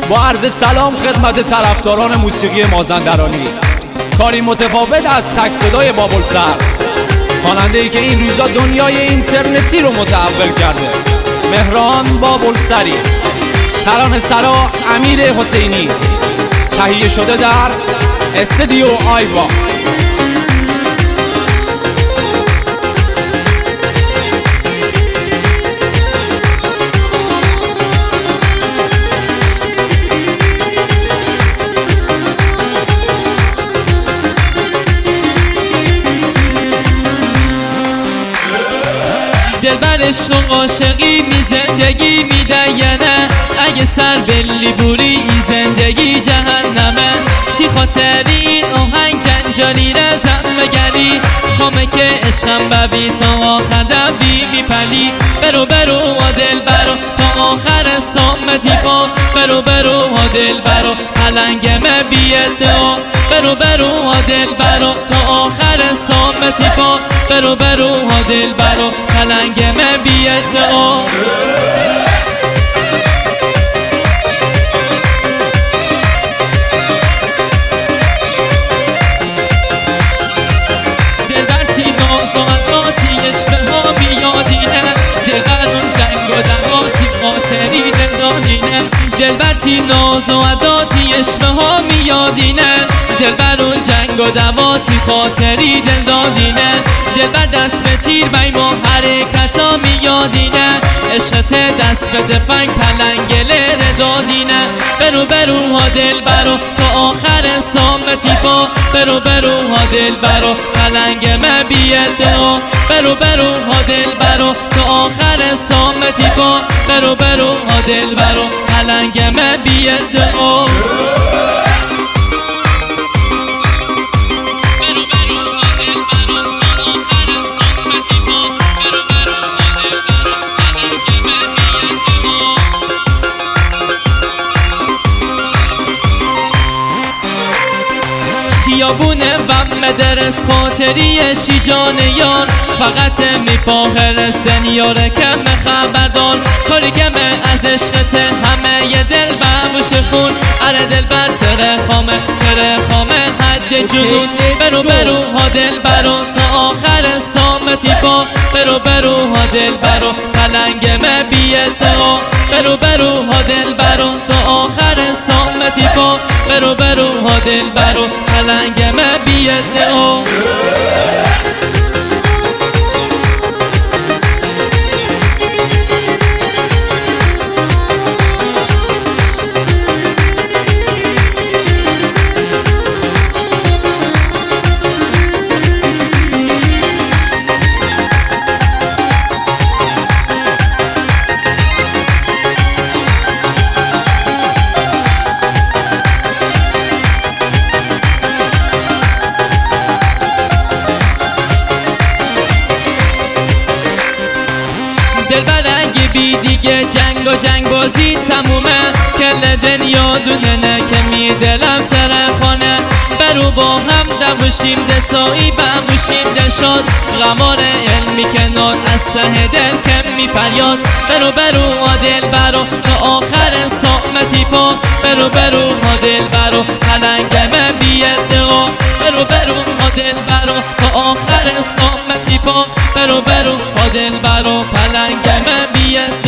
با عرض سلام خدمت طرفداران موسیقی مازندرانی. کاری متفاوت از تک صدای بابلسر، خواننده‌ای که این روزا دنیای اینترنتی رو متحول کرده. مهران بابلسری، ترانه سرا امیر حسینی، تهیه شده در استودیو آیوا. دلبر عشق و عاشقی می زندگی میدینه، اگه سر بلی بوری این زندگی جهنمه. تی خاطری این آهنگ جنجالی رزم بگری، خامه که عشقم ببی تا آخر دبی میپلی. برو برو و دل برو تا آخر سامتی پا، برو برو و دل برو پلنگمه بیدعا. برو برو و دل برو تا آخر سامتی پا، برو برو و دل برو پلنگمه بیدعا. دلبرتی ناز و عداتی عشق ها میادینه، دلبر اون جنگ و دواتی خاطری دل دادینه. دلبر دست به تیر بی ما حرکتا میادینه، عشقت دست به دفنگ پلنگله دادینه. برو برو ها دل برو تا آخر سامتی پا، برو برو ها دل برو پلنگمه بیدعا. برو برو ها دل برو تا آخر سامتی پا، برو برو ها دل برو پلنگمه بیدعا. خیابون بم مدرس خاطری شیجانیان، فقط میپاهر سنیاره کم خبردان. کاری کمه از عشقت همه یه دل بموش خون، اره دل بر تره خامه حد جنون. برو برو ها دل برو تا آخر سامتی پا، برو برو ها دل برو پلنگمه بیدعا. برو برو ها دل برو تا آخر سامتی پا، برو برو ها دل برو پلنگمه بیدعا. دلبر اگه بی دیگه جنگ و جنگ بازی تمومه، کل دنیا دونه که می دلم ترخانه. برو با هم دموشیم دتایی بموشیم دشاد، غمار علمی کنار از سه دل کم می فریاد. برو برو ها دل برو تا آخر سامتی پا، برو برو ها دل برو پلنگمه بیدعا. برو برو ها دل برو تا آخر سامتی پا، برو برو ها دل برو پلنگمه بیدعا.